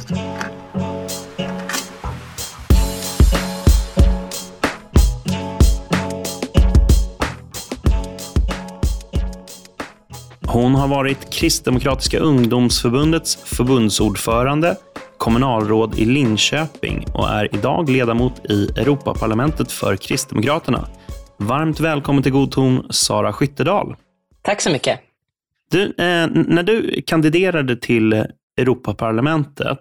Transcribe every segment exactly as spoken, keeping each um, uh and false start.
Hon har varit Kristdemokratiska ungdomsförbundets förbundsordförande, kommunalråd i Linköping och är idag ledamot i Europaparlamentet för Kristdemokraterna. Varmt välkommen till God ton, Sara Skyttedal. Tack så mycket. Du, eh, när du kandiderade till Europaparlamentet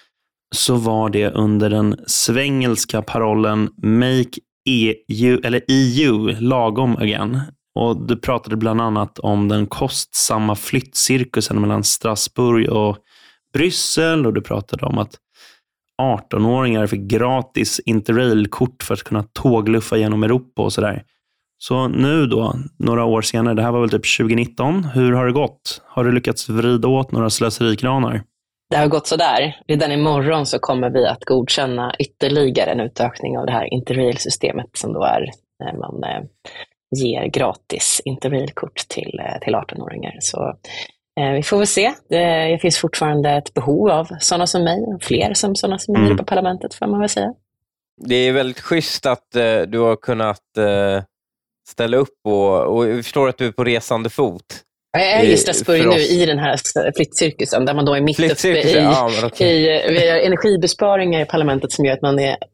så var det under den svengelska parollen Make E U, eller E U lagom again. Och du pratade bland annat om den kostsamma flyttcirkusen mellan Strasbourg och Bryssel. Och du pratade om att arton-åringar fick gratis interrailkort för att kunna tågluffa genom Europa och sådär. Så nu då, några år senare, det här var väl typ tjugonitton. Hur har det gått? Har du lyckats vrida åt några slöserikranar? Det har gått så där. Redan imorgon så kommer vi att godkänna ytterligare en utökning av det här interrailsystemet som då är när man eh, ger gratis interrailkort till, eh, till arton-åringar. Så eh, vi får väl se. Det, det finns fortfarande ett behov av sådana som mig och fler som sådana som mig mm. på parlamentet, får man väl säga. Det är väldigt schysst att eh, du har kunnat eh, ställa upp och, och jag förstår att du är på resande fot. Jag är i Strasbourg nu i den här flyttcirkusen där man då är mitt uppe i, ja, okay. i vi har energibesparingar i parlamentet som gör att man är,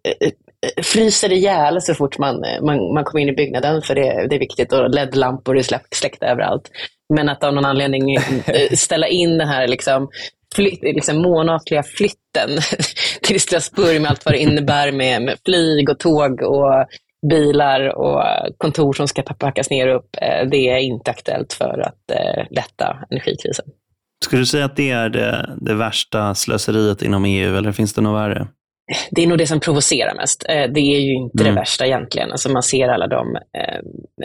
fryser ihjäl så fort man, man, man kommer in i byggnaden, för det, det är viktigt, och L E D-lampor är släckta överallt. Men att av någon anledning ställa in den här liksom, flytt, liksom månatliga flytten till Strasbourg med allt vad det innebär med, med flyg och tåg och bilar och kontor som ska packas ner upp, det är inte aktuellt för att lätta energikrisen. Skulle du säga att det är det, det värsta slöseriet inom E U, eller finns det något värre? Det är nog det som provocerar mest. Det är ju inte mm. det värsta egentligen. Alltså man ser alla de eh,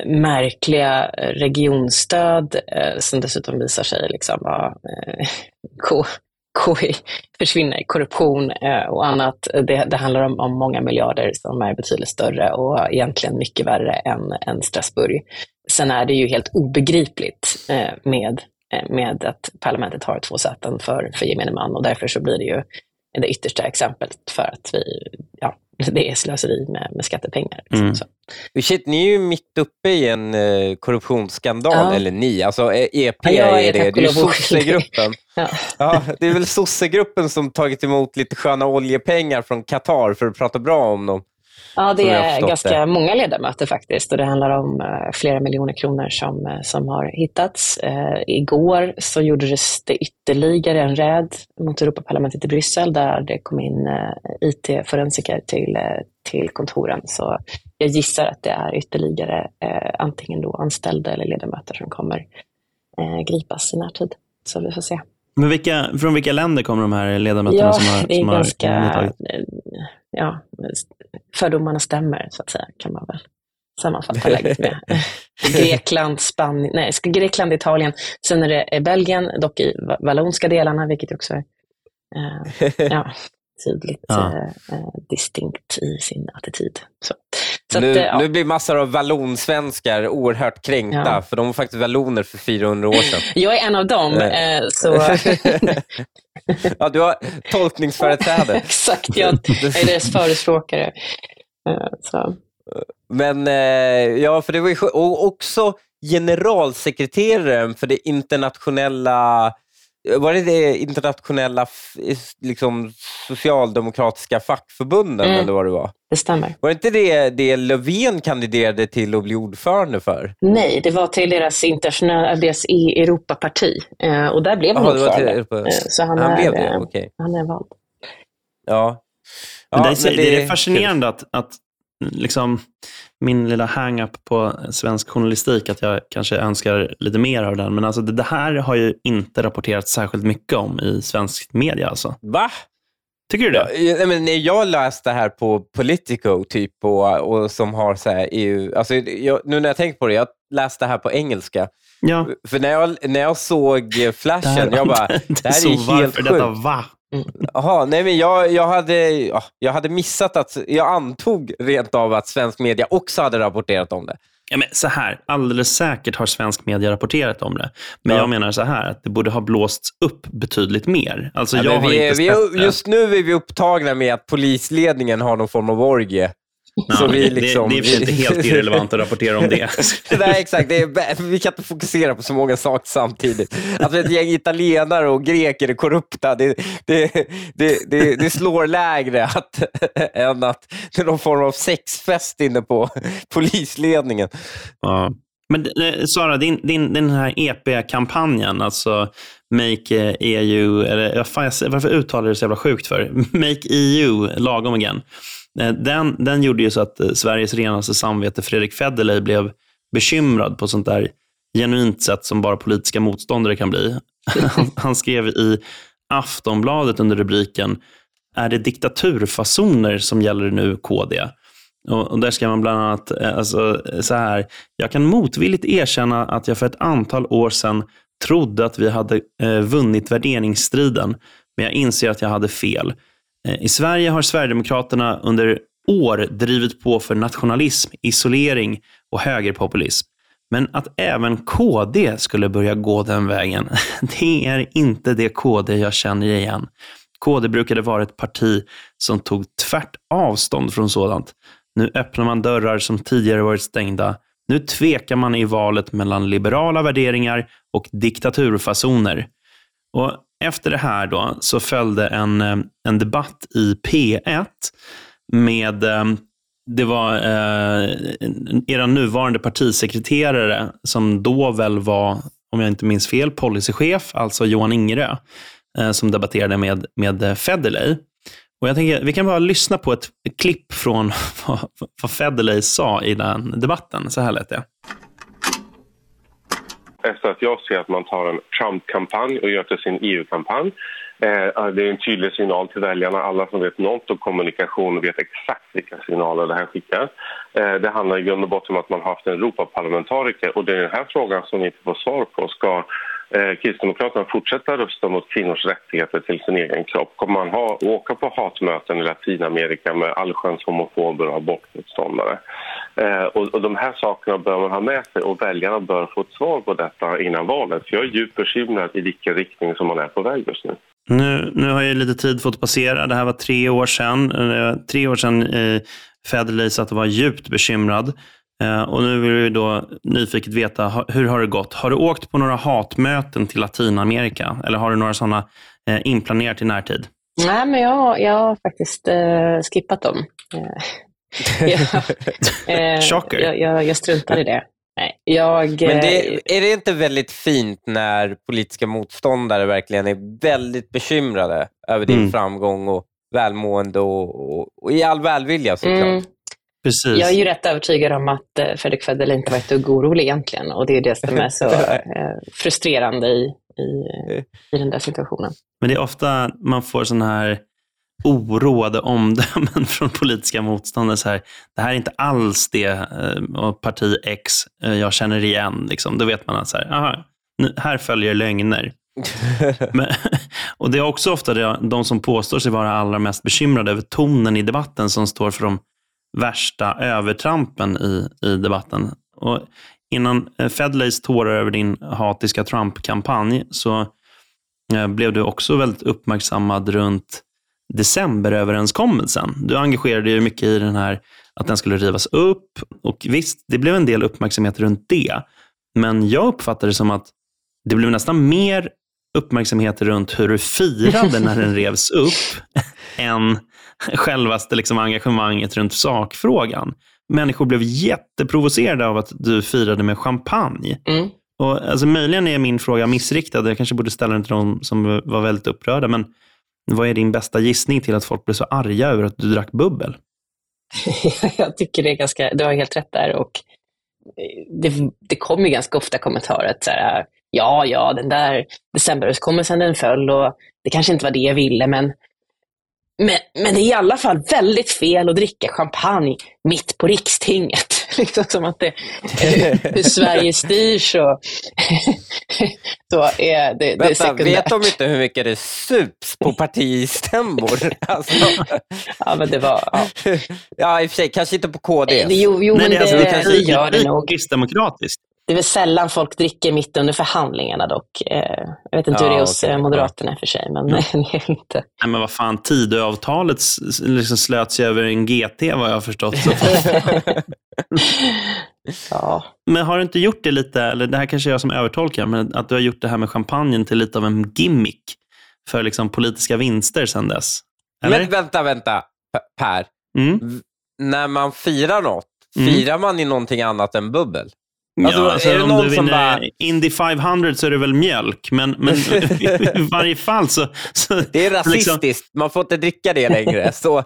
märkliga regionstöd eh, som dessutom visar sig liksom vara eh, K- K I försvinner i korruption eh, och annat. Det, det handlar om, om många miljarder som är betydligt större och egentligen mycket värre än, än Strasbourg. Sen är det ju helt obegripligt eh, med, eh, med att parlamentet har två säten för, för gemene man, och därför så blir det ju det yttersta exemplet för att vi, ja, det är slöseri med, med skattepengar. Liksom, mm. så. Shit, ni är ju mitt uppe i en eh, korruptionsskandal, ja. Eller ni, alltså E P ja, är det, det är ju sossegruppen. ja. Ja, det är väl sossegruppen som tagit emot lite sköna oljepengar från Qatar för att prata bra om dem. Ja, det är ganska det. många ledamöter faktiskt, och det handlar om uh, flera miljoner kronor som, uh, som har hittats. Uh, igår så gjordes det ytterligare en räd mot Europaparlamentet i Bryssel där det kom in uh, I T-forensiker till, uh, till kontoren. Så jag gissar att det är ytterligare uh, antingen då anställda eller ledamöter som kommer uh, gripas i närtid. Så vi får se. Men vilka, från vilka länder kommer de här ledamöterna ja, som har det är som ganska, har ja, fördomarna stämmer så att säga, kan man väl sammanfatta läget med. Grekland, Spanien, nej, Grekland, Italien, sen är det Belgien, dock i vallonska delarna, vilket också är eh, ja, tydligt ja. Eh, distinkt i sin attityd. Så. Så nu, att, ja. nu blir massor av vallonsvenskar oerhört kränkta, ja. För de var faktiskt valloner för fyrahundra år sedan. Jag är en av dem. Eh, så... ja, du har tolkningsföreträde. Exakt, jag är deras förespråkare. Eh, så. Men eh, ja, för det var ju och också generalsekreteraren för det internationella, var det det internationella liksom, socialdemokratiska fackförbunden mm. eller vad det var? Det stämmer. Var det inte det, det Löfven kandiderade till att bli ordförande för? Nej, det var till deras internationella, deras Europaparti. Eh, och där blev han Aha, ordförande. Europa... Eh, så han, han är, blev det, okej. Okay. Han är vald. Ja. Men ja det, är, men det, det är fascinerande att, att liksom min lilla hang-up på svensk journalistik, att jag kanske önskar lite mer av den. Men alltså det, det här har ju inte rapporterats särskilt mycket om i svensk media. Alltså. Va? Tycker du det? Jag, men jag läste det här på Politico typ och, och som har så här E U, alltså jag, nu när jag tänker på det, jag läste det här på engelska. Ja. För när jag, när jag såg flashen, jag bara, det här är ju helt sjukt. Detta, va? Jaha, nej men jag, jag, hade, jag hade missat att, jag antog rent av att svensk media också hade rapporterat om det. Ja, men så här, alldeles säkert har svensk media rapporterat om det. Men ja. jag menar så här, att det borde ha blåsts upp betydligt mer. Alltså, ja, jag har vi, inte vi, sett just nu är vi upptagna med att polisledningen har någon form av orgie. Ja, så vi liksom, det, det är inte helt irrelevant att rapportera om det. Nej, exakt. Det är, vi kan inte fokusera på så många saker samtidigt. Att ett gäng italienare och greker är korrupta, det, det, det, det, det slår lägre att, än att det är någon form av sexfest inne på polisledningen. Ja. Men Sara, din, din, den här E P-kampanjen, alltså Make E U, eller fan, varför uttalar det så jävla sjukt för? Make E U lagom igen. Den, den gjorde ju så att Sveriges renaste samvete Fredrik Federley blev bekymrad på sånt där genuint sätt som bara politiska motståndare kan bli. Han, han skrev i Aftonbladet under rubriken "Är det diktaturfasoner som gäller nu, K D?" Och, och där skrev man bland annat alltså, så här: "Jag kan motvilligt erkänna att jag för ett antal år sedan trodde att vi hade eh, vunnit värderingsstriden, men jag inser att jag hade fel. I Sverige har Sverigedemokraterna under år drivit på för nationalism, isolering och högerpopulism. Men att även K D skulle börja gå den vägen, det är inte det K D jag känner igen. K D brukade vara ett parti som tog tvärt avstånd från sådant. Nu öppnar man dörrar som tidigare varit stängda. Nu tvekar man i valet mellan liberala värderingar och diktaturfasoner." Och efter det här då så följde en, en debatt i P ett med, det var eh, era nuvarande partisekreterare som då väl var, om jag inte minns fel, policychef, alltså Johan Ingerö, eh, som debatterade med, med Federley. Och jag tänker, vi kan bara lyssna på ett klipp från vad, vad Federley sa i den debatten. Så här lät det. Efter att jag ser att man tar en Trump-kampanj och gör till sin E U-kampanj. Eh, det är en tydlig signal till väljarna. Alla som vet något om kommunikation vet exakt vilka signaler det här skickar. Eh, det handlar i grund och botten om att man har haft en Europaparlamentariker. Och det är den här frågan som vi inte får svar på. Ska eh, Kristdemokraterna fortsätta rösta mot kvinnors rättigheter till sin egen kropp? Kommer man ha, åka på hatmöten i Latinamerika med allsköns homofober och abortmotståndare? Eh, och, och de här sakerna bör man ha med sig, och väljarna bör få ett svar på detta innan valet. För jag är djupt bekymrad i vilken riktning som man är på väg just nu. Nu, nu har ju lite tid fått passera. Det här var tre år sedan. Tre år sedan eh, Federley satt och var djupt bekymrad. Eh, och nu vill vi då nyfiket veta, hur har det gått? Har du åkt på några hatmöten till Latinamerika? Eller har du några sådana eh, inplanerat i närtid? Nej, men jag, jag har faktiskt eh, skippat dem. jag, eh, Chocker. Jag, jag, jag struntar i det. Nej, jag, Men det, är det inte väldigt fint när politiska motståndare verkligen är väldigt bekymrade över din mm. framgång och välmående och, och, och i all välvilja såklart? Mm. Precis. Jag är ju rätt övertygad om att eh, Fredrik Federley inte var ett dugg orolig egentligen, och det är det som är så eh, frustrerande i, i, i den där situationen. Men det är ofta man får sån här oroade omdömen från politiska motståndare. Så här, det här är inte alls det eh, parti X eh, jag känner igen. Liksom. Då vet man att så här, aha, nu, här följer lögner. Men, och det är också ofta det, de som påstår sig vara allra mest bekymrade över tonen i debatten som står för de värsta övertrampen i, i debatten. Och innan eh, Federleys tårar över din hatiska Trump-kampanj så eh, blev du också väldigt uppmärksammad runt decemberöverenskommelsen. Du engagerade ju mycket i den här, att den skulle rivas upp, och visst, det blev en del uppmärksamhet runt det, men jag uppfattade det som att det blev nästan mer uppmärksamhet runt hur du firade när den revs upp än självaste liksom engagemanget runt sakfrågan. Människor blev jätteprovocerade av att du firade med champagne. Mm. Och alltså, möjligen är min fråga missriktad. Jag kanske borde ställa den till någon som var väldigt upprörda, men vad är din bästa gissning till att folk blev så arga över att du drack bubbel? Jag tycker det är ganska, du har helt rätt där, och det, det kommer ju ganska ofta kommentarer att så här, ja, ja, den där decemberöverenskommelsen den föll och det kanske inte var det jag ville, men, men, men det är i alla fall väldigt fel att dricka champagne mitt på rikstinget. liksom som att det, hur Sverige styrs och så är det, det är Vänta, sekundärt. vet de inte hur mycket det sups på partistämmor? Alltså. Ja, men det var... Ja, ja, i och för sig, kanske inte på K D. jo, jo, Nej, men det, alltså, det, det, kanske det gör det nog. kristdemokratiskt. Det är väl sällan folk dricker mitt under förhandlingarna dock. Eh, jag vet inte Ja, hur det är hos okej. okay. Moderaterna för sig, men Mm. det är inte. Nej, men vad fan, Tidöavtalet s- liksom slöts ju över en G T, vad jag har förstått. Så. Ja. Men har du inte gjort det lite, eller det här kanske är jag som övertolkar, men att du har gjort det här med champagnen till lite av en gimmick för liksom politiska vinster sedan dess? Eller? Men vänta, vänta, P- Per. Mm. V- när man firar något, Mm. firar man i någonting annat än bubbel? Alltså, Ja, alltså, är det om någon du som vinner bara... Indy femhundra så är det väl mjölk, men, men i varje fall så... så Det är rasistiskt, liksom, man får inte dricka det längre. Så.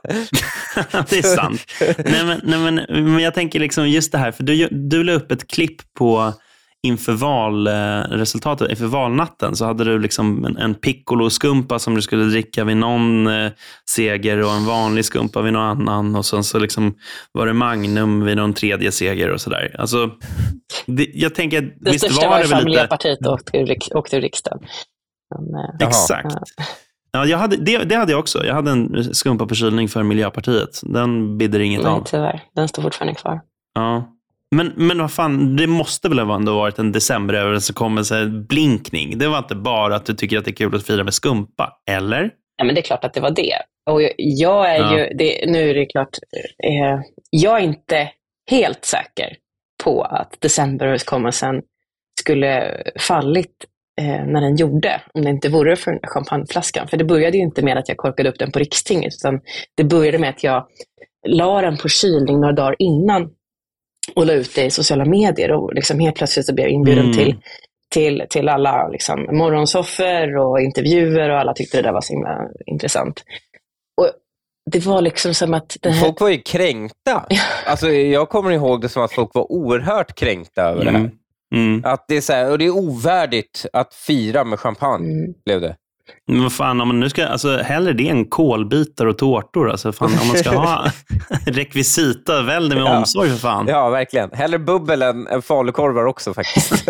det är sant. Nej, men, nej, men, men jag tänker liksom just det här, för du, du la upp ett klipp på inför valresultatet, inför valnatten, så hade du liksom en, en piccolo-skumpa som du skulle dricka vid någon eh, seger och en vanlig skumpa vid någon annan, och sen så liksom var det Magnum vid någon tredje seger och sådär. Alltså, det, jag tänker, Det visst största var var det väl lite... Miljöpartiet och åkte ur, rik- åkte ur riksdagen. Men, eh, Exakt. Ja, jag hade, det, det hade jag också. Jag hade en skumpapåkylning för Miljöpartiet. Den bidder inget nej, av. tyvärr. Den står fortfarande kvar. Ja. Men, men vad fan, det måste väl ha ändå varit en decemberöverenskommelse, blinkning. Det var inte bara att du tycker att det är kul att fira med skumpa, eller? Ja, men det är klart att det var det. Och jag, jag är Ja. ju, det, nu är det klart, eh, jag är inte helt säker på att decemberöverenskommelsen skulle fallit eh, när den gjorde, om det inte vore för champagneflaskan. För det började ju inte med att jag korkade upp den på Rikstinget, utan det började med att jag la den på kylning några dagar innan och la ut det i sociala medier, och liksom helt plötsligt så blev jag inbjuden Mm. till, till, till alla liksom, morgonsoffer och intervjuer, och alla tyckte det där var så himla intressant. Och det var liksom som att det här... Folk var ju kränkta. Alltså, jag kommer ihåg det som att folk var oerhört kränkta över det här. Mm. Mm. Att det är så här, och det är ovärdigt att fira med champagne, Mm. blev det. Men vad fan, om man nu ska, alltså hellre det än kolbitar och tårtor. Alltså fan, om man ska ha rekvisita, välj det med Ja. omsorg för fan. Ja, verkligen. Hellre bubbel än, än falukorvar också faktiskt.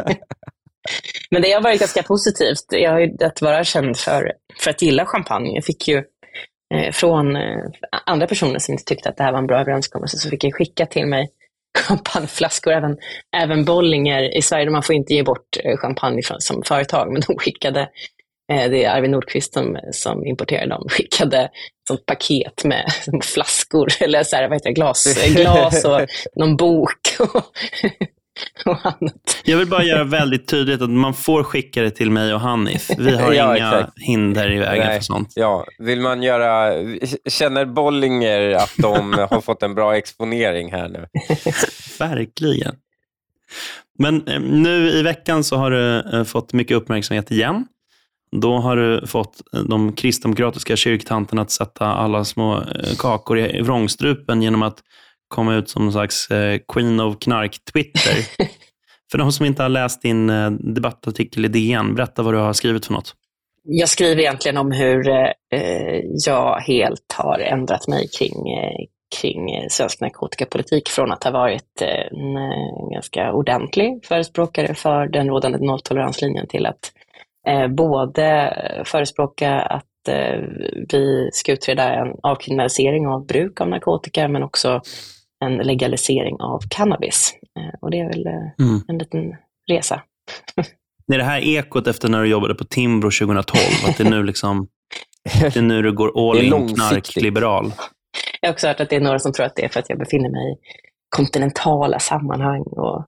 Men det har varit ganska positivt. Jag har ju att vara känd för, för att gilla champagne. Jag fick ju eh, från eh, andra personer som inte tyckte att det här var en bra överenskommelse, så fick jag skicka till mig champagneflaskor, även, även Bollinger i Sverige. Man får inte ge bort eh, champagne från, som företag, men de skickade, eh, det är Arvid Nordqvist som, som importerade dem, skickade ett sånt paket med flaskor, eller så här, vad heter det, glas, glas och någon bok och, och annat. Jag vill bara göra väldigt tydligt att man får skicka det till mig och Hanif. Vi har Ja, inga exakt. hinder i vägen Nej. för sånt. Ja, vill man göra... Känner Bollinger att de har fått en bra exponering här nu? Verkligen. Men eh, nu i veckan så har du eh, fått mycket uppmärksamhet igen. Då har du fått eh, de kristdemokratiska kyrktanterna att sätta alla små eh, kakor i vrångstrupen genom att komma ut som någon slags eh, Queen of Knark-Twitter. För de som inte har läst din eh, debattartikel i D N, berätta vad du har skrivit för något. Jag skriver egentligen om hur eh, jag helt har ändrat mig kring, eh, kring eh, svensk narkotikapolitik, från att ha varit eh, en eh, ganska ordentlig förespråkare för den rådande nolltoleranslinjen till att eh, både förespråka att eh, vi ska utreda en avkriminalisering av bruk av narkotika, men också en legalisering av cannabis. Eh, och det är väl eh, Mm. en liten resa. Det är det här ekot efter när du jobbade på Timbro tjugohundratolv, att det är nu liksom det är nu du går all Det är in långsiktigt. knarkliberal. Jag har också hört att det är några som tror att det är för att jag befinner mig i kontinentala sammanhang. Och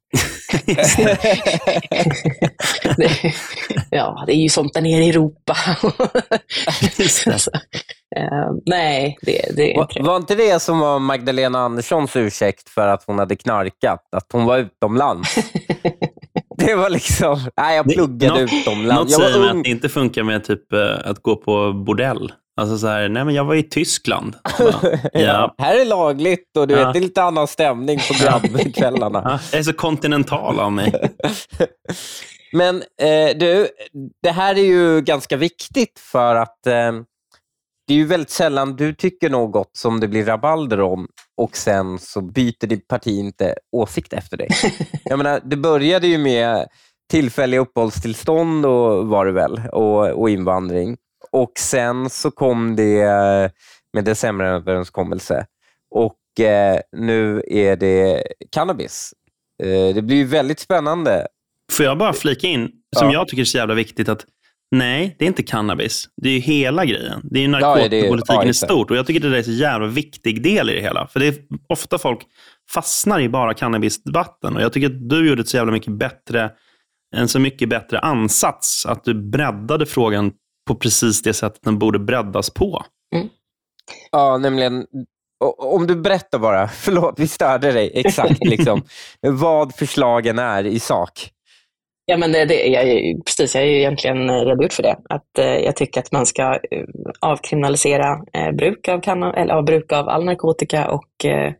det, ja, det är ju sånt där nere i Europa. Så, eh, nej, det, det är Var, inte det. var inte det som var Magdalena Anderssons ursäkt för att hon hade knarkat? Att hon var utomlands? Det var liksom... Nej, jag Det- pluggade något- utomlands. Något Jag säger mig var att ung. det inte funkar med typ eh, att gå på bordell. Alltså så här, nej men jag var i Tyskland. Bara, Ja. Här är lagligt och du Ja. vet, det är lite annan stämning på grabbkvällarna. Ja, jag är så kontinental av mig. Men eh, du, det här är ju ganska viktigt, för att eh, det är ju väldigt sällan du tycker något som det blir rabalder om och sen så byter ditt parti inte åsikt efter dig. Jag menar, det började ju med tillfälliga uppehållstillstånd och var det väl, och, och invandring. Och sen så kom det med decemberöverenskommelse. Och eh, nu är det cannabis. Eh, det blir ju väldigt spännande. Får jag bara flika in, som ja. jag tycker är så jävla viktigt, att nej, det är inte cannabis. Det är ju hela grejen. Det är ju narkotikapolitiken ja, i stort. Och jag tycker det är en så jävla viktig del i det hela. För det är ofta folk fastnar i bara cannabisdebatten. Och jag tycker att du gjorde ett så jävla mycket bättre, en så mycket bättre ansats. Att du breddade frågan på precis det sättet den borde breddas på. Mm. Ja, nämligen, om du berättar bara, förlåt, vi störde dig, exakt liksom, vad förslagen är i sak. Ja, men det, det, jag, precis, jag har ju egentligen redogjort för det. Att eh, jag tycker att man ska eh, avkriminalisera eh, bruk, av canna, eller, av bruk av all narkotika och, eh,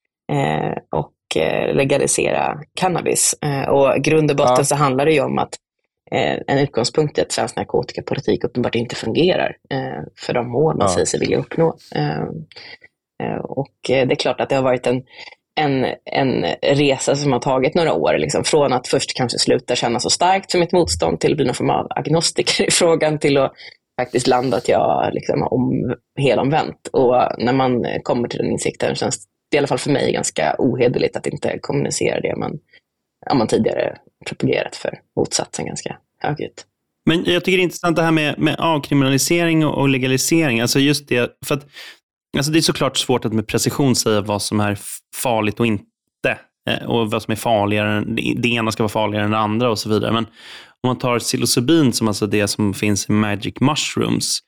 och eh, legalisera cannabis. Eh, och grund och botten ja. så handlar det ju om att eh, en utgångspunkt är att svensk narkotikapolitik uppenbart inte fungerar eh, för de mål man ja. säger sig vilja uppnå. Eh, eh, och det är klart att det har varit en En, en resa som har tagit några år, liksom, från att först kanske sluta känna så starkt för mitt motstånd till att bli någon form av agnostiker i frågan, till att faktiskt landa att jag liksom om helomvänt. Och när man kommer till den insikten känns det i alla fall för mig ganska ohederligt att inte kommunicera det man, ja, man tidigare propagerat för motsatsen ganska högljutt. Men jag tycker det är intressant det här med, med avkriminalisering och legalisering. Alltså just det, för att alltså det är såklart svårt att med precision säga vad som är farligt och inte. Och vad som är farligare. Det ena ska vara farligare än det andra och så vidare. Men om man tar psilocybin, som alltså det som finns i Magic Mushrooms.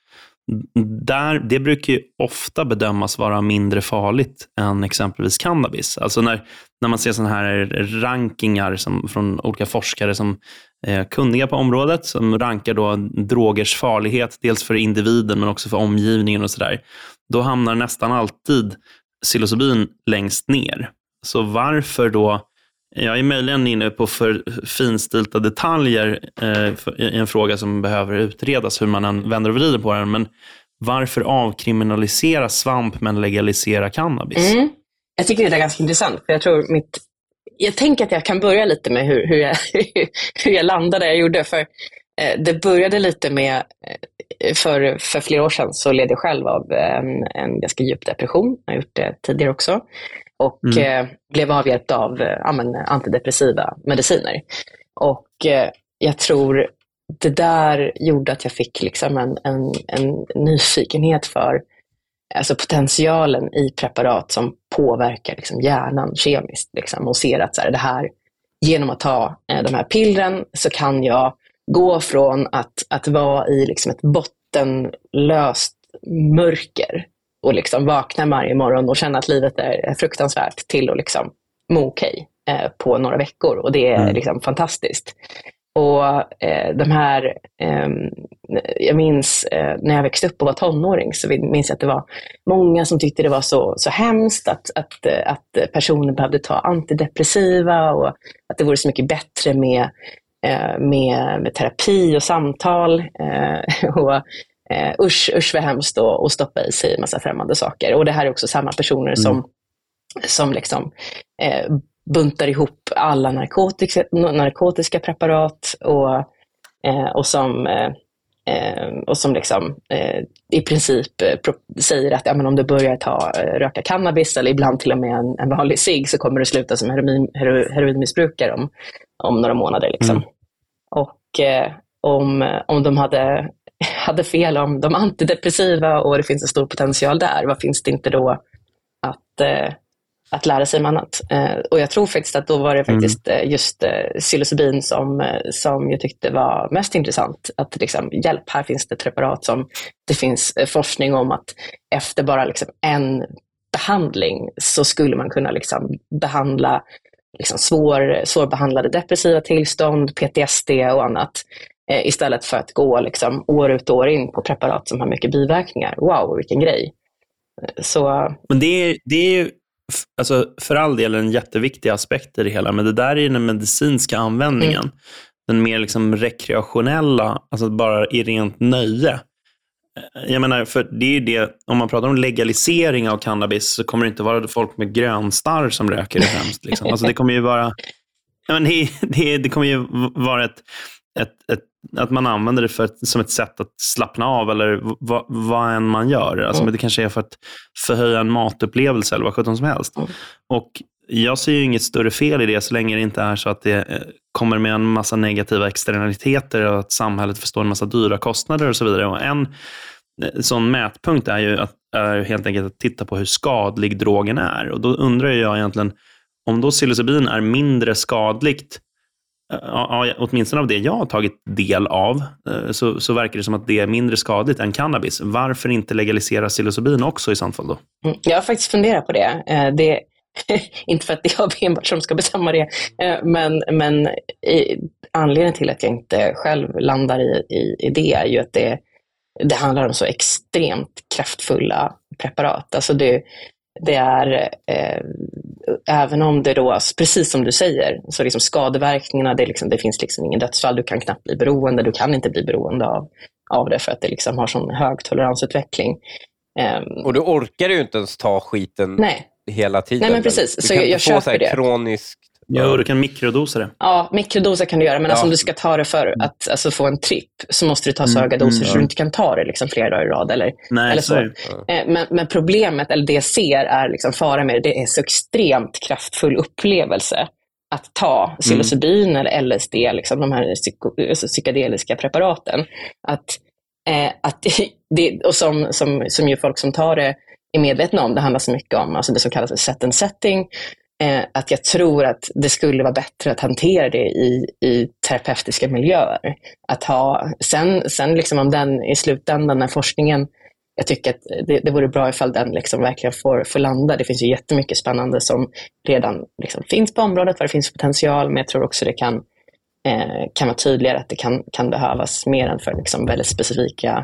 Där, det brukar ju ofta bedömas vara mindre farligt än exempelvis cannabis. Alltså när, när man ser såna här rankingar som, från olika forskare som är kunniga på området, som rankar då drogers farlighet dels för individen men också för omgivningen och sådär. Då hamnar nästan alltid psilocybin längst ner. Så varför då, jag är möjligen inne på för finstilta detaljer eh, för, i en fråga som behöver utredas hur man än vänder och vrider på den, men varför avkriminalisera svamp men legalisera cannabis? Mm. Jag tycker det är ganska intressant, för jag tror mitt jag tänker att jag kan börja lite med hur, hur, jag, hur jag landade där jag gjorde, för eh, det började lite med eh, för, för flera år sedan så led jag själv av en, en ganska djup depression. Jag har gjort det tidigare också. Och mm. eh, blev avhjälpt av eh, men, antidepressiva mediciner. Och eh, jag tror det där gjorde att jag fick liksom en, en, en nyfikenhet för alltså potentialen i preparat som påverkar liksom hjärnan kemiskt. Liksom, och ser att så här, det här, genom att ta eh, de här pillren så kan jag gå från att, att vara i liksom ett bottenlöst mörker och liksom vakna varje morgon och känna att livet är fruktansvärt till att liksom må okej eh, på några veckor. Och det är mm. liksom fantastiskt. Och eh, de här, eh, jag minns eh, när jag växte upp och var tonåring, så minns jag att det var många som tyckte det var så, så hemskt att, att, att personer behövde ta antidepressiva och att det vore så mycket bättre med, eh, med, med terapi och samtal. Eh, och eh, usch, usch vad hemskt att, att stoppa i sig en massa främmande saker. Och det här är också samma personer mm. som, som liksom... Eh, buntar ihop alla narkotiska, narkotiska preparat och, eh, och som, eh, och som liksom, eh, i princip eh, pro- säger att ja, men om du börjar ta, eh, röka cannabis eller ibland till och med en, en vanlig cigg så kommer du sluta som heroin, hero, heroinmissbrukare om, om några månader. Liksom. Mm. Och eh, om, om de hade, hade fel om de antidepressiva och det finns en stor potential där, vad finns det inte då att... Eh, att lära sig om annat. Eh, och jag tror faktiskt att då var det faktiskt mm. just eh, psilocybin som, eh, som jag tyckte var mest intressant. Att liksom, hjälp, här finns det preparat som det finns eh, forskning om att efter bara liksom, en behandling så skulle man kunna liksom, behandla liksom, svår, svårbehandlade depressiva tillstånd, P T S D och annat. Eh, istället för att gå liksom, år ut och år in på preparat som har mycket biverkningar. Wow, vilken grej. Så... Men det är, det är ju alltså för all del en jätteviktig aspekt i det hela, men det där är den medicinska användningen. Mm. Den mer liksom rekreationella, alltså bara i rent nöje. jag menar, för det är ju det, om man pratar om legalisering av cannabis så kommer det inte vara folk med grönstarr som röker det främst. Liksom. Alltså det kommer ju vara, ja, men det, det, det kommer ju vara ett, ett, ett att man använder det för ett, som ett sätt att slappna av eller vad, vad än man gör. Alltså, mm. Det kanske är för att förhöja en matupplevelse eller vad sjutton som helst. Mm. Och jag ser ju inget större fel i det så länge det inte är så att det kommer med en massa negativa externaliteter och att samhället förstår en massa dyra kostnader och så vidare. Och en sån mätpunkt är ju att, är helt enkelt att titta på hur skadlig drogen är. Och då undrar jag egentligen om då psilocybin är mindre skadligt. Ja, åtminstone av det jag har tagit del av så, så verkar det som att det är mindre skadligt än cannabis. Varför inte legalisera psilocybin också i sånt fall då? Jag har faktiskt funderat på det. Det inte för att det är jag enbart som ska bestämma det, men, men i, anledningen till att jag inte själv landar i, i, i det är ju att det, det handlar om så extremt kraftfulla preparat. Alltså det, det är, eh, även om det då, precis som du säger, så liksom skadeverkningarna, det, liksom, det finns liksom ingen dödsfall, du kan knappt bli beroende, du kan inte bli beroende av, av det för att det liksom har sån hög toleransutveckling. Um, och du orkar ju inte ens ta skiten nej. hela tiden. Nej, men precis. Du så kan jag, jag få så här det. kroniskt. Ja, du kan mikrodosa det. Ja, mikrodosa kan du göra, men ja. Alltså, om du ska ta det för att alltså, få en tripp så måste du ta så höga doser mm, så ja. Du inte kan ta det liksom, flera dagar i rad. Eller, nej, eller så. så. Ja. Men, men problemet, eller det jag ser är liksom, fara med det, det är så extremt kraftfull upplevelse att ta psilocybin mm. eller L S D, liksom, de här psyko, alltså, psykedeliska preparaten. Att, eh, att det, och som, som, som ju folk som tar det är medvetna om, det handlar så mycket om alltså det som kallas för set and setting. Eh, att jag tror att det skulle vara bättre att hantera det i, i terapeutiska miljöer. Att ha, sen, sen liksom om den i slutändan när forskningen, jag tycker att det, det vore bra ifall den liksom verkligen får, får landa. Det finns ju jättemycket spännande som redan liksom finns på området, vad det finns potential, men jag tror också det kan, eh, kan vara tydligare att det kan, kan behövas mer än för liksom väldigt specifika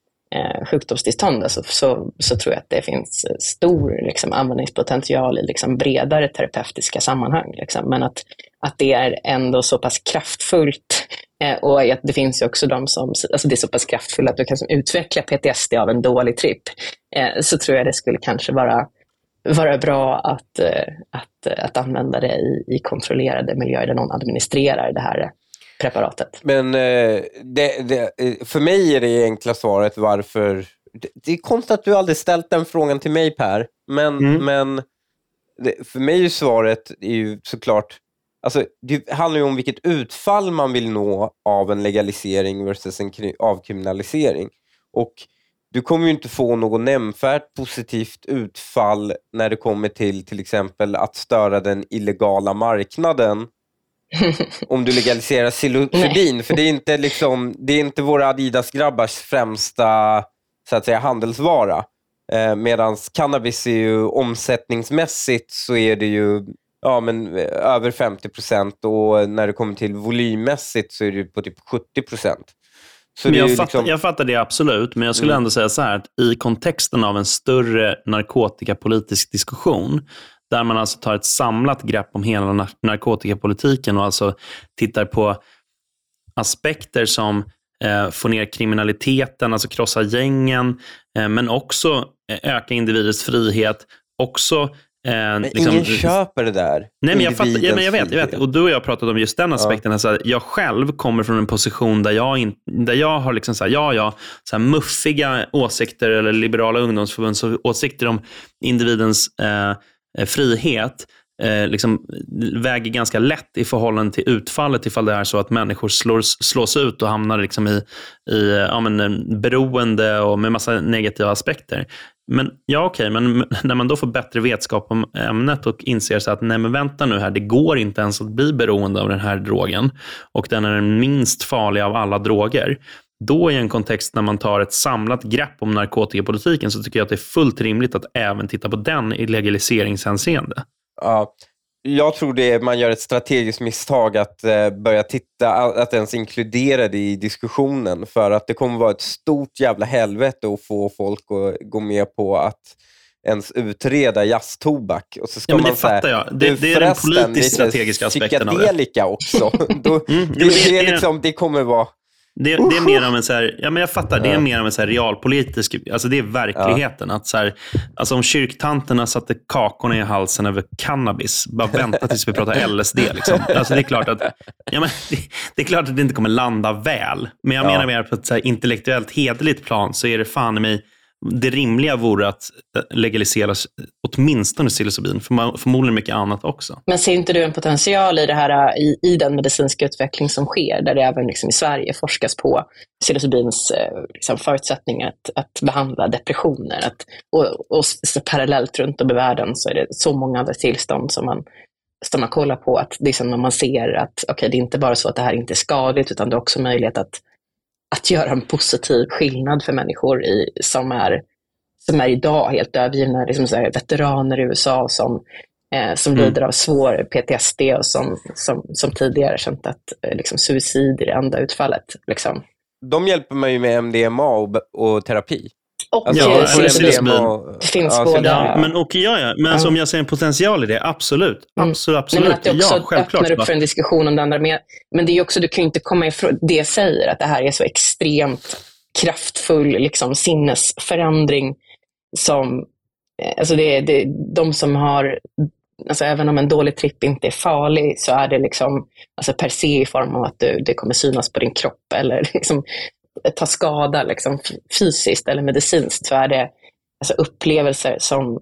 Eh, sjukdomstillstånd, alltså, så, så tror jag att det finns stor liksom, användningspotential i liksom, bredare terapeutiska sammanhang. Liksom. Men att, att det är ändå så pass kraftfullt eh, och att det finns ju också de som, alltså det är så pass kraftfullt att du kan som, utveckla P T S D av en dålig tripp, eh, så tror jag det skulle kanske vara, vara bra att, eh, att, att använda det i, i kontrollerade miljöer där någon administrerar det här preparatet. Men eh, det, det, för mig är det enkla svaret varför. Det, det är konstigt att du aldrig ställt den frågan till mig, Per. Men, mm. men det, för mig är svaret är ju såklart, alltså, det handlar ju om vilket utfall man vill nå av en legalisering versus en avkriminalisering. Och du kommer ju inte få något nämnvärt positivt utfall när det kommer till till exempel att störa den illegala marknaden. Om du legaliserar psilocybin, för det är inte liksom, det är inte våra Adidas-grabbars främsta så att säga handelsvara. Eh, Medan cannabis är ju omsättningsmässigt så är det ju ja, men, över femtio procent och när det kommer till volymmässigt så är det på typ sjuttio procent. Så men jag, det fattar, liksom... jag fattar det absolut, men jag skulle mm. ändå säga så här att i kontexten av en större narkotikapolitisk diskussion där man alltså tar ett samlat grepp om hela narkotikapolitiken och alltså tittar på aspekter som eh, får ner kriminaliteten, alltså krossa gängen, eh, men också eh, öka individers frihet, också eh, men liksom, ingen köper det där. Nej, men jag, fattar, ja, men jag vet, jag vet. Och du och jag har pratat om just den aspekten. Ja. Alltså, jag själv kommer från en position där jag, in, där jag har liksom så här, ja, ja, så här muffiga åsikter eller liberala ungdomsförbunds åsikter om individens eh, frihet eh, liksom väger ganska lätt i förhållande till utfallet ifall det är så att människor slås, slås ut och hamnar liksom i, i ja, men, beroende och med massa negativa aspekter. Men ja, okej, okay, men när man då får bättre vetskap om ämnet och inser så att nej, men vänta nu här, det går inte ens att bli beroende av den här drogen och den är den minst farliga av alla droger. Då i en kontext när man tar ett samlat grepp om narkotikapolitiken så tycker jag att det är fullt rimligt att även titta på den i legaliseringshänseende. Ja, jag tror det man gör ett strategiskt misstag att eh, börja titta, att ens inkludera det i diskussionen, för att det kommer vara ett stort jävla helvete att få folk att gå med på att ens utreda jazztobak. Och så ska ja, men man det fattar säga, jag. Det, det är den politiskt strategiska aspekten av det. Psykedelika också. Då, mm, det, det, det, är liksom, det kommer vara Det, det är mer om en så här, ja men jag fattar, det är mer om en så här realpolitisk, alltså det är verkligheten. Ja. Att så här, alltså om kyrktanterna satte kakorna i halsen över cannabis, bara vänta tills vi pratar L S D liksom. Alltså det är klart att, ja men det, det är klart att det inte kommer landa väl. Men jag ja. menar mer på ett så här intellektuellt hederligt plan så är det fan i mig, det rimliga vore att legalisera åtminstone psilocybin, för förmodligen mycket annat också. Men ser inte du en potential i det här, i, i den medicinska utveckling som sker, där det även liksom i Sverige forskas på psilocybins liksom, förutsättningar att, att behandla depressioner, att, och, och så parallellt runt om i världen så är det så många andra tillstånd som man, som man kollar på, att det är som när man ser att okay, det är inte bara så att det här inte är skadligt, utan det är också möjlighet att att göra en positiv skillnad för människor i, som, är, som är idag helt övergivna, liksom så här, veteraner i U S A som, eh, som mm. lider av svår P T S D och som, som, som tidigare känt att eh, liksom, suicid är det enda utfallet. Liksom. De hjälper man ju med M D M A och, och terapi. Och alltså, ja, psilocybin. Det finns ja, båda. Ja, men, och, ja, ja. men alltså, om jag ser en potential i det, absolut. Absolut, absolut. Nej, men att det också ja, självklart. öppnar upp för en diskussion om det andra med. Men det är också, du kan ju inte komma ifrån det jag säger, att det här är så extremt kraftfull liksom, sinnesförändring som, alltså det är det, de som har, alltså även om en dålig tripp inte är farlig, så är det liksom, alltså per se i form av att du, det kommer synas på din kropp eller liksom ta skada liksom, fysiskt eller medicinskt, så är det alltså, upplevelser som,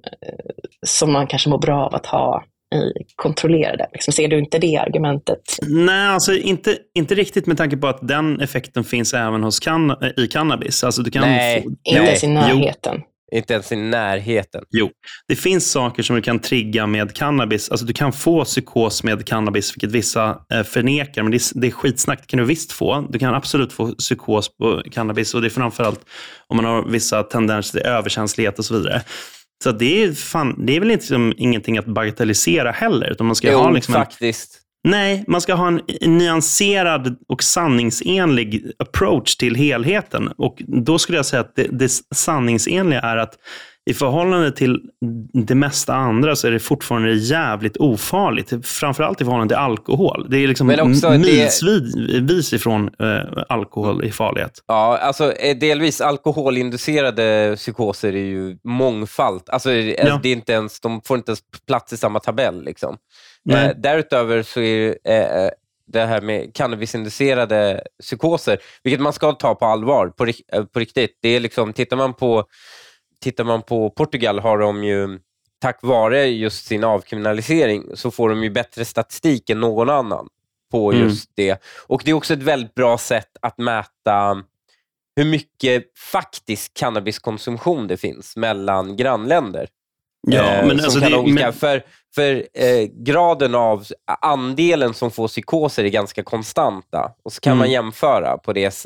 som man kanske mår bra av att ha i kontrollerade. Liksom, ser du inte det argumentet? Nej, alltså inte, inte riktigt, med tanke på att den effekten finns även hos kann- i cannabis. Alltså, du kan Nej, få, inte ens i närheten. Jo. Inte ens i närheten. Jo, det finns saker som du kan trigga med cannabis. Alltså du kan få psykos med cannabis, vilket vissa eh, förnekar. Men det är, det är skitsnack, det kan du visst få. Du kan absolut få psykos på cannabis. Och det är framförallt om man har vissa tendenser till överkänslighet och så vidare. Så det är, fan, det är väl inte som, ingenting att bagatellisera heller. Utan man ska jo, ha liksom faktiskt. En, nej, man ska ha en nyanserad och sanningsenlig approach till helheten. Och då skulle jag säga att det, det sanningsenliga är att i förhållande till det mesta andra så är det fortfarande jävligt ofarligt. Framförallt i förhållande till alkohol. Det är liksom milsvis det... ifrån eh, alkohol i farlighet. Ja, alltså delvis alkoholinducerade psykoser är ju mångfalt. Alltså ja. det är inte ens, de får inte ens plats i samma tabell liksom. Eh, därutöver så är eh, det här med cannabisinducerade psykoser, vilket man ska ta på allvar, på, på riktigt. Det är liksom, tittar man på Tittar man på Portugal har de ju, tack vare just sin avkriminalisering, så får de ju bättre statistik än någon annan på just mm. det. Och det är också ett väldigt bra sätt att mäta hur mycket faktisk cannabiskonsumtion det finns mellan grannländer. Ja, eh, men alltså det, olika, men... För, för eh, graden av andelen som får psykoser är ganska konstanta. Och så kan mm. man jämföra på det.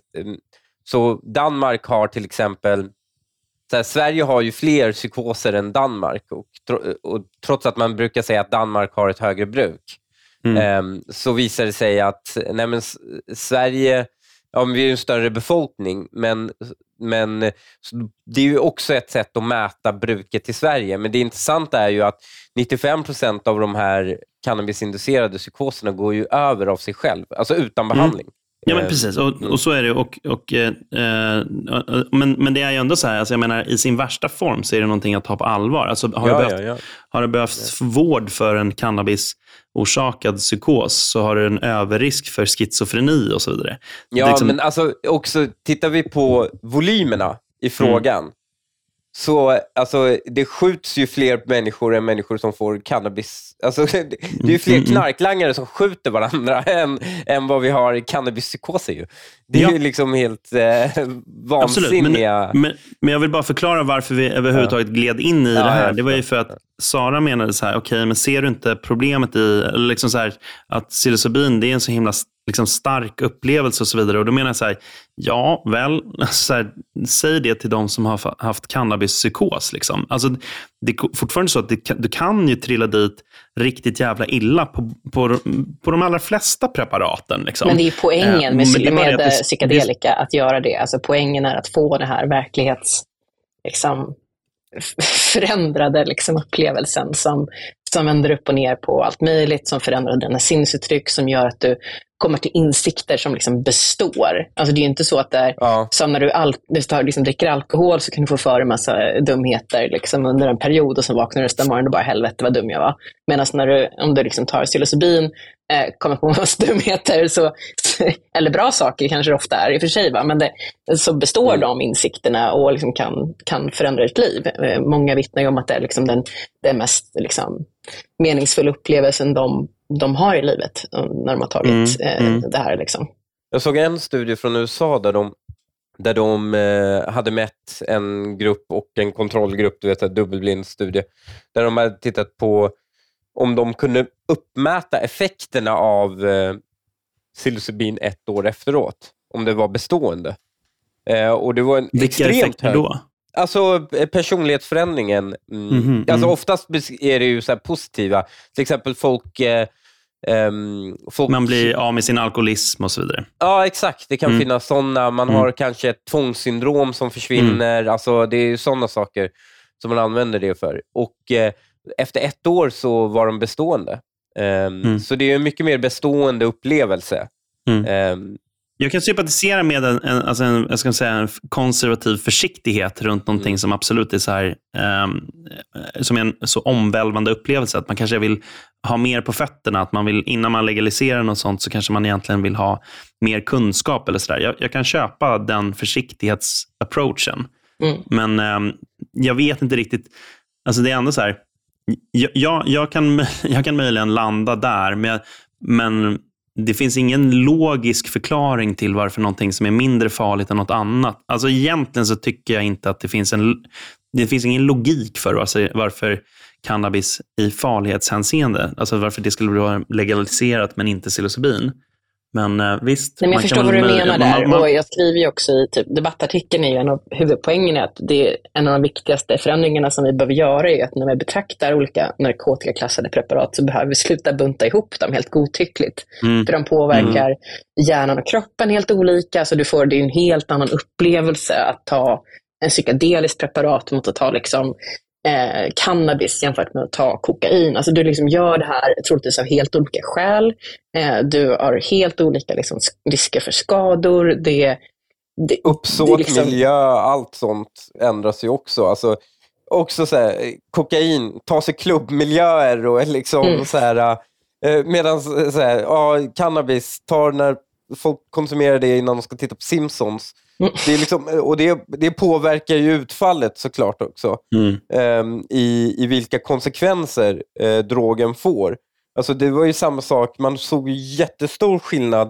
Så Danmark har till exempel, så här, Sverige har ju fler psykoser än Danmark, och, och trots att man brukar säga att Danmark har ett högre bruk mm. eh, så visar det sig att nej men, Sverige, ja, vi är ju en större befolkning, men, men det är ju också ett sätt att mäta bruket i Sverige. Men det intressanta är ju att nittiofem procent av de här cannabisinducerade psykoserna går ju över av sig själv, alltså utan behandling. Mm. Ja, men precis. Och, och så är det. Och, och, eh, men, men det är ju ändå så här, alltså jag menar, i sin värsta form så är det någonting att ta på allvar. Alltså, har, ja, det behövt, ja, ja. har det behövts ja. vård för en cannabisorsakad psykos, så har det en överrisk för schizofreni och så vidare. Ja, liksom... men alltså också, tittar vi på volymerna i frågan, mm. så alltså, det skjuts ju fler människor än människor som får cannabis. Alltså, det, det är ju fler knarklangare som skjuter varandra än, än vad vi har cannabispsykoser ju. Det är ja. ju liksom helt eh, vansinniga. Men, men, men jag vill bara förklara varför vi överhuvudtaget ja. gled in i ja, det här. Det var ju för att Sara menade så här, okej, okay, men ser du inte problemet i, liksom så här, att psilocybin, det är en så himla liksom stark upplevelse och så vidare. Och då menar jag så här, ja, väl, så här, säg det till de som har haft cannabispsykos. Liksom. Alltså, det är fortfarande så att det, du kan ju trilla dit riktigt jävla illa på, på, på de allra flesta preparaten. Liksom. Men det är ju poängen med, eh, med det, psykedelika att göra det. Alltså poängen är att få det här verklighets liksom, förändrade liksom, upplevelsen som, som vänder upp och ner på allt möjligt, som förändrar dina sinnesuttryck, som gör att du kommer till insikter som liksom består. Alltså det är ju inte så att det är Ja. som när du, al- du tar, liksom, dricker alkohol så kan du få för en massa dumheter liksom, under en period och så vaknar du nästa morgon och bara helvete vad dum jag var. Medan när du, om du liksom tar psilocybin eh, kommer på en massa dumheter så, eller bra saker kanske det ofta är i och för sig, va? Men det, så består mm. de insikterna och liksom kan, kan förändra ditt liv. Eh, många vittnar ju om att det är liksom den, den mest liksom, meningsfulla upplevelsen de de har i livet när de har tagit mm, eh, mm. det här. Liksom. Jag såg en studie från U S A där de, där de eh, hade mätt en grupp och en kontrollgrupp, du vet, en dubbelblind studie, där de hade tittat på om de kunde uppmäta effekterna av eh, psilocybin ett år efteråt, om det var bestående. Eh, och det var en Vilka extremt effekter hög... då? Alltså personlighetsförändringen. Mm. Mm-hmm, alltså mm. oftast är det ju så här positiva. Till exempel folk, eh, um, folk... Man blir av med sin alkoholism och så vidare. Ja, exakt. Det kan mm. finnas sådana. Man mm. har kanske ett tvångssyndrom som försvinner. Mm. Alltså det är ju sådana saker som man använder det för. Och eh, efter ett år så var de bestående. Um, mm. Så det är en mycket mer bestående upplevelse. Mm. Um, Jag kan sympatisera med en, en, alltså en, jag ska säga en konservativ försiktighet runt någonting mm. som absolut är så här, um, som är en så omvälvande upplevelse. Att man kanske vill ha mer på fötterna. Att man vill, innan man legaliserar något sånt så kanske man egentligen vill ha mer kunskap eller sådär. Jag, jag kan köpa den försiktighetsapproachen. Mm. Men um, jag vet inte riktigt, alltså det är ändå så här, jag, jag, jag, kan, jag kan möjligen landa där, men, men det finns ingen logisk förklaring till varför någonting som är mindre farligt än något annat. Alltså egentligen så tycker jag inte att det finns en det finns ingen logik för alltså varför cannabis i farlighetshänseende, alltså varför det skulle vara legaliserat men inte psilocybin. Men uh, visst. Nej, men jag man förstår kan vad du väl, menar man, där. Man, och jag skriver ju också i typ, debattartikeln är ju en av huvudpoängerna att det är en av de viktigaste förändringarna som vi behöver göra är att när vi betraktar olika narkotikaklassade preparat så behöver vi sluta bunta ihop dem helt godtyckligt. Mm. För de påverkar mm. hjärnan och kroppen helt olika, så du får det en helt annan upplevelse att ta en psykedelisk preparat mot att ta liksom Eh, cannabis jämfört med att ta kokain. Alltså du liksom gör det här troligtvis av helt olika skäl. Eh, du har helt olika liksom, risker för skador. Det, det, Uppsåt, det liksom... miljö, allt sånt ändras ju också. Alltså, också så här, kokain, ta sig klubbmiljöer och liksom mm. så här, eh, medan så här, ja, cannabis tar när folk konsumerar det innan de ska titta på Simpsons. Mm. Det är liksom, och det, det påverkar ju utfallet såklart också. Mm. Um, i, i vilka konsekvenser uh, drogen får. Alltså det var ju samma sak. Man såg ju jättestor skillnad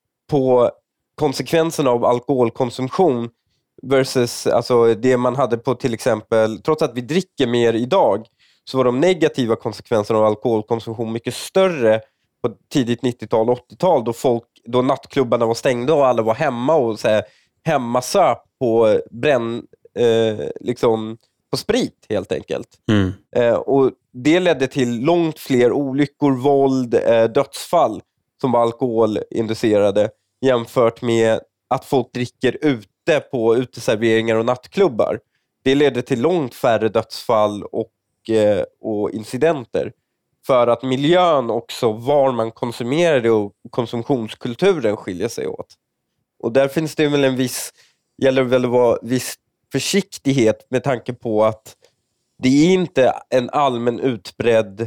på konsekvenserna av alkoholkonsumtion versus alltså, det man hade på till exempel, trots att vi dricker mer idag, så var de negativa konsekvenserna av alkoholkonsumtion mycket större på tidigt nittiotal, åttiotal då, folk, då nattklubbarna var stängda och alla var hemma och så här, hemmasöp på bränn, eh, liksom på sprit helt enkelt. Mm. Eh, och det ledde till långt fler olyckor, våld, eh, dödsfall som var alkoholinducerade jämfört med att folk dricker ute på uteserveringar och nattklubbar. Det ledde till långt färre dödsfall och, eh, och incidenter. För att miljön också, var man konsumerar det och konsumtionskulturen skiljer sig åt. Och där finns det väl en viss, gäller väl att vara viss försiktighet med tanke på att det är inte en allmän utbredd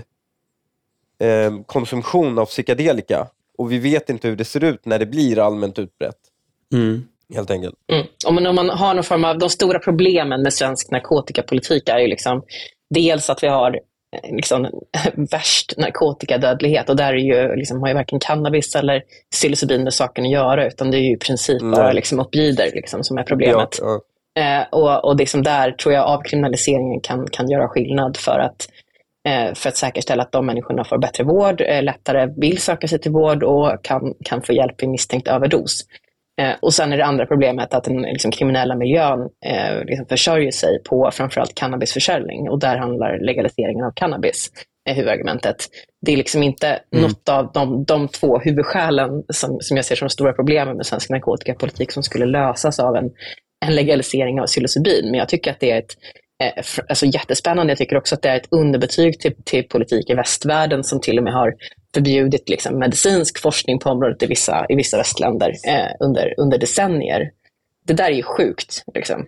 eh, konsumtion av psykedelika. Och vi vet inte hur det ser ut när det blir allmänt utbrett. Mm. Helt enkelt. Mm. Om, om man har någon form av, de stora problemen med svensk narkotikapolitik är ju liksom dels att vi har liksom värst narkotikadödlighet, och där är ju liksom, har ju varken cannabis eller psilocybin med saken att göra, utan det är ju i princip mm. bara liksom opioider liksom, som är problemet. Ja, ja. Eh, och, och det som där tror jag avkriminaliseringen kan, kan göra skillnad för att, eh, för att säkerställa att de människorna får bättre vård, eh, lättare vill söka sig till vård och kan, kan få hjälp vid misstänkt överdos. Eh, och sen är det andra problemet att den liksom, kriminella miljön eh, liksom försörjer sig på framförallt cannabisförsäljning, och där handlar legaliseringen av cannabis är huvudargumentet. Det är liksom inte mm. något av de, de två huvudskälen som, som jag ser som stora problemen med svensk narkotikapolitik som skulle lösas av en, en legalisering av psilocybin. Men jag tycker att det är ett eh, alltså jättespännande. Jag tycker också att det är ett underbetyg till, till politik i västvärlden som till och med har förbjudit liksom, medicinsk forskning på området i vissa, i vissa västländer eh, under, under decennier. Det där är ju sjukt. Liksom.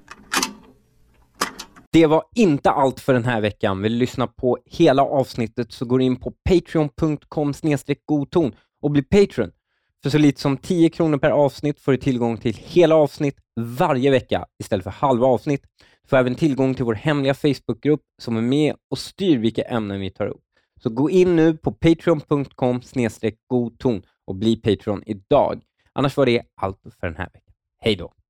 Det var inte allt för den här veckan. Vill du lyssna på hela avsnittet så går du in på patreon punkt com snedstreck godton och bli Patreon. För så lite som tio kronor per avsnitt får du tillgång till hela avsnitt varje vecka istället för halva avsnitt. Du får även tillgång till vår hemliga Facebookgrupp som är med och styr vilka ämnen vi tar upp. Så gå in nu på patreon punkt com snedstreck godton och bli Patreon idag. Annars var det allt för den här veckan. Hej då!